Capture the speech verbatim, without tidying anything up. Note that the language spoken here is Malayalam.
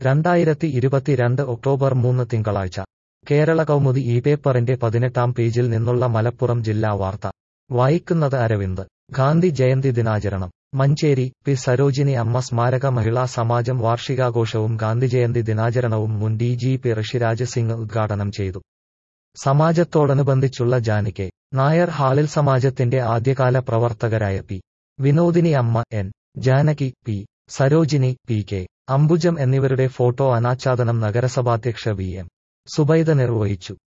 രണ്ടായിരത്തി ഇരുപത്തിരണ്ട് ഒക്ടോബർ മൂന്ന് തിങ്കളാഴ്ച കേരള കൗമുദി ഈ പേപ്പറിന്റെ പതിനെട്ടാം പേജിൽ നിന്നുള്ള മലപ്പുറം ജില്ലാ വാർത്ത വായിക്കുന്നത് അരവിന്ദ്. ഗാന്ധി ജയന്തി ദിനാചരണം മഞ്ചേരി. പി സരോജിനി അമ്മ സ്മാരക മഹിളാ സമാജം വാർഷികാഘോഷവും ഗാന്ധിജയന്തി ദിനാചരണവും മുൻ D G P Rishiraj Singh ഉദ്ഘാടനം ചെയ്തു. സമാജത്തോടനുബന്ധിച്ചുള്ള ജാനി കെ നായർ ഹാളിൽ സമാജത്തിന്റെ ആദ്യകാല പ്രവർത്തകരായ P Vinodini Amma, N Janaki, P Sarojini, P K Ambujam എന്നിവരുടെ ഫോട്ടോ അനാച്ഛാദനം നഗരസഭാധ്യക്ഷ വി എം സുബൈദ നിർവഹിച്ചു.